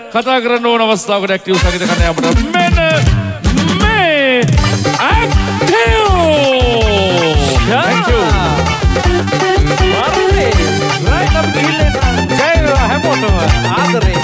කතා කරන්න ඕන අවස්ථාවකට ඇක්ටිව් සංගීත කණ්ඩායම අපිට මෙන්න මේ ඇක්ටිව් thank you මාරුනේ රයිට් අපි ගිහිල්ලා ජය වේවා හැමෝටම ආදරේ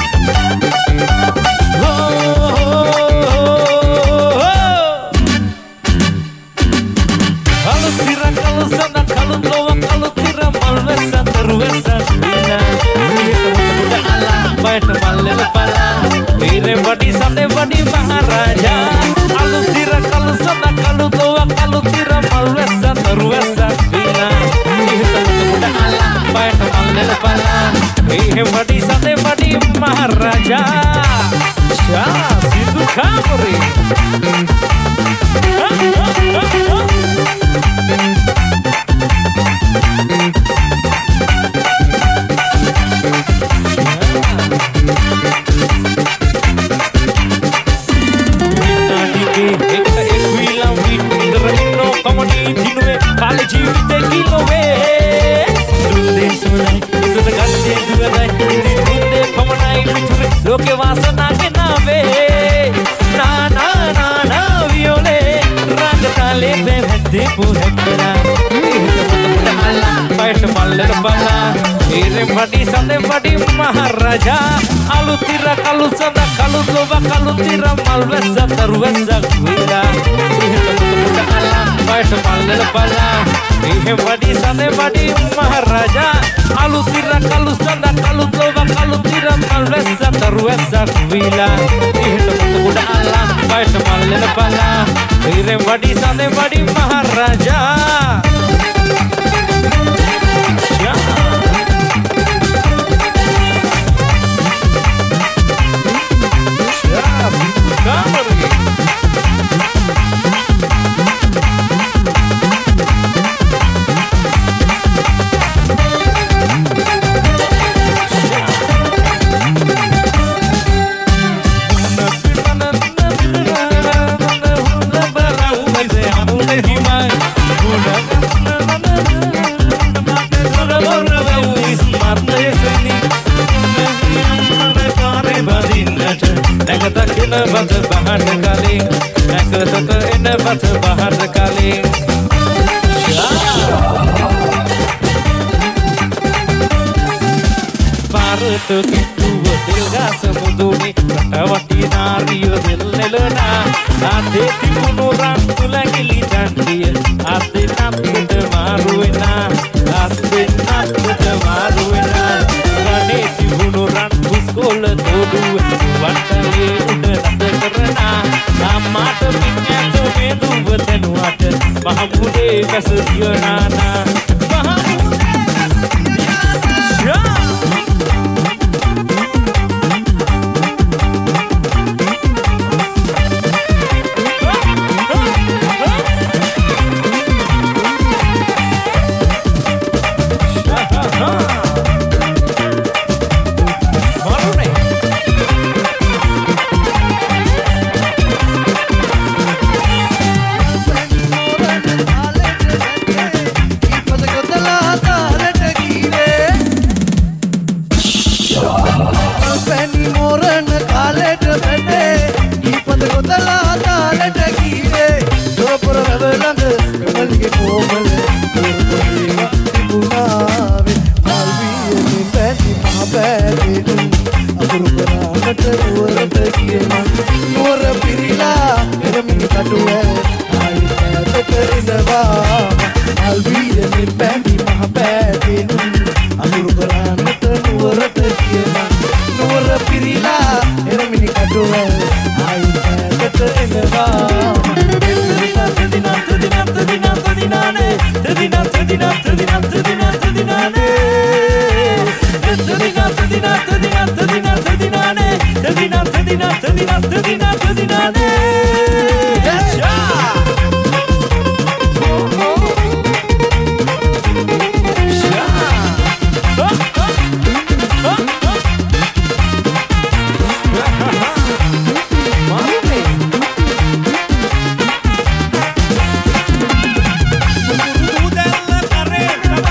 Badi sate badi maharaja alu tira kalu sana kalu toa kalu tira malwesa terwesa bila ihta muda ala baik malel pala badi sate badi maharaja sha sidu kamri Loke vasana ke nave na na na na viole rang tale pe bhette puhekna alla paith maller bala ere badi sade badi maharaja alu tira kalu sada kalu loba kalu tira malwesa tarwesa kuila alla paith maller bala ere badi sade badi maharaja alu tira kalu sada kalu loba kalu tira malwesa tarwesa kuila ihta alla paith maller bala ere badi sade badi maharaja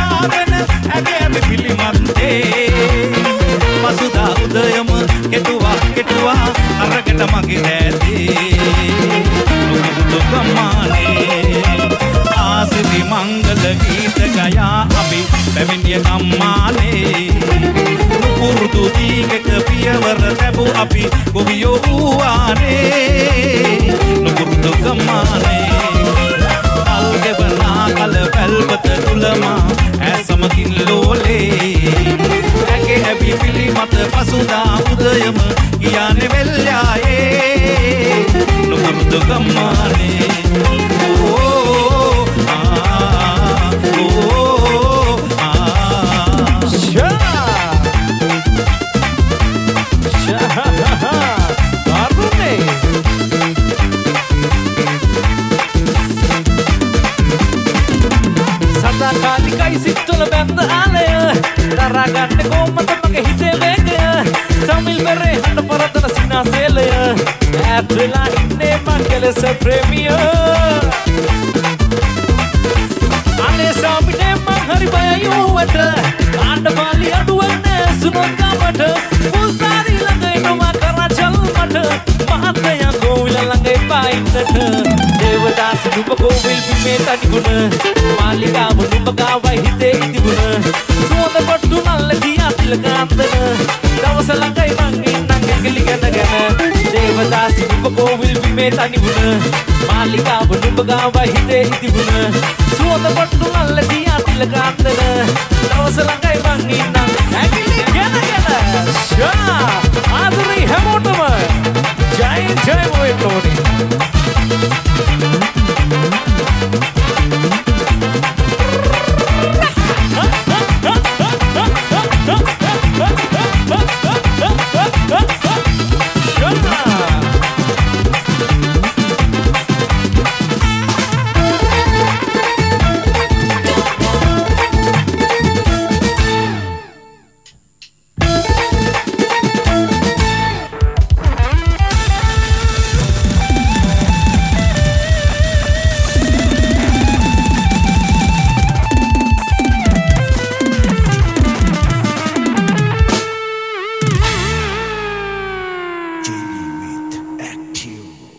Masuda udayam ketuva ගෙට මගේ ඈතේ නුපුරුදු ගම්මානේ ආසිරි මංගල ගීත ගයා අපි පැමිණිය ගම්මානේ නුපුරුදු දීගක පියවර ලැබු අපි ගොවියෝ වූවානේ නුපුරුදු ගම්මානේ අල්ගෙවනා කල පැල්පත තුලමා ඇසමකින් ලෝලේ ඇගේ හැබි පිළි මත පසුදා උදයම ගියානේ වෙල්යායේ නුපුරුදු ගම්මානේ කාලිකයි සිත්තුල බැන්ද ආලය දරාගන්න කොම්මත මගේ හිතේ වේගය තමිල් බරේ හඬ පරතන සිනාසේලය ඈත්වෙලා ඉන්නේ මගේ ලෙස ප්‍රේමිය අනේ සාමිනේ මං හරි බයයි ඌවට ආණ්ඩ පාලි අඩුවක් නෑ සුනොත් ගමට පුල්සාරි ළඟ එනවා කරචල් මට මහත්තයා කෝවිල ළඟ එපා ඉන්නට දේවදාස නුඹ කෝවිල් බිමේ තනිගුණ මාලිකාව නුඹ ගාවයි හිතේ ඉතිබුණ සුවඳ පොට්ටු නල්ල ගියා තිලකාන්තන දවස ළඟයි මං ඉන්නම් ඇඟිලි ගැනගෙන දේවදාස නුඹ කෝවිල් බිමේ තනිගුණ මාලිකාව නුඹ ගාවයි හිතේ ඉතිබුණ සුවඳ පොට්ටු නල්ල ගියා තිලකාන්තන දවස ළඟයි මං ඉන්නම් ඇඟිලි ගැනගෙන ෂා ආදු